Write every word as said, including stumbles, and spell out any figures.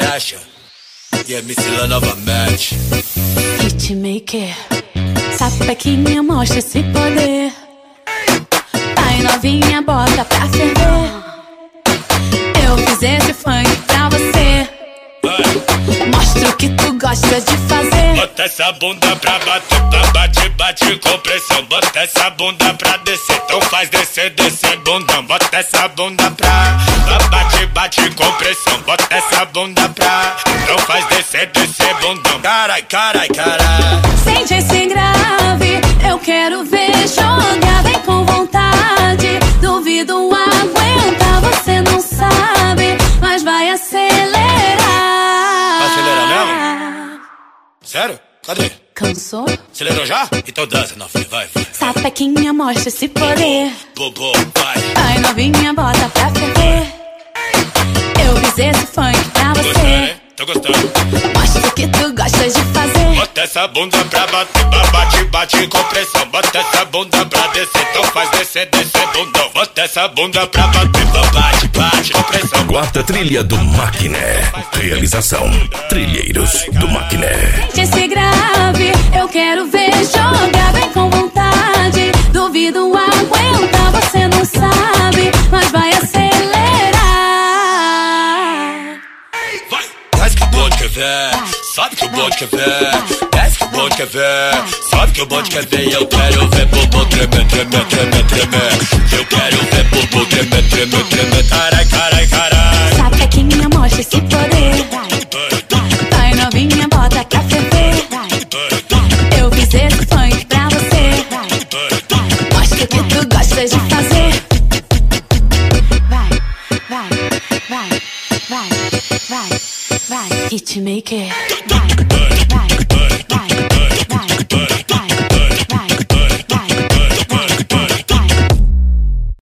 brecha e M C lá novamente. Hitmaker, sapequinha, mostra esse poder. Vai novinha, bota pra ferver. Eu fiz esse funk pra você. Mostra o que tu gosta de fazer. Bota essa bunda pra bater, pra bate, bate com pressão. Bota essa bunda pra descer, então faz descer, descer bundão. Bota essa bunda pra, pra bate, bate com pressão. Bota essa bunda pra, então faz descer, descer bundão. Carai, carai, carai. Sente esse grave, eu quero ver jogar. Vem com vontade, duvido aguentar. Você não sabe, mas vai acelerar. Vai acelerar mesmo? Sério? Cadê? Cansou? Acelerou já? Então dança, novinha, vai, vai. Sapequinha, mostra esse poder. Bobo, vai. Vai novinha, bota pra ferver. Eu fiz esse funk pra Tô você. gostando, hein? Tô gostando. Mostra o que tu gosta de fazer. Bota essa bunda pra bater, pra bate, bate com pressão. Bota essa bunda pra descer, então faz descer, descer bundão. Bota essa bunda pra bater, pra bate, bate com pressão. Quarta trilha do Maquiné. Realização: Trilheiros do Maquiné. Sente esse grave, eu quero ver jogar. Vem com vontade, duvido aguentar. Você não sabe, mas vai acelerar. Vai, desce que o bonde quer ver, sabe que o bonde quer ver. Desce que o bonde quer ver, sabe que o bonde quer ver. Eu quero ver bobo tremer, tremer, tremer, tremer. Eu quero ver bobo tremer, tremer, tremer. Carai, carai, carai. Sapequinha, mostra esse poder. Vai novinha, bota pra ferver. Eu fiz esse funk pra você. Mostra o que tu gosta de fazer. Vai, vai, vai, vai, vai, vai. Hitmaker.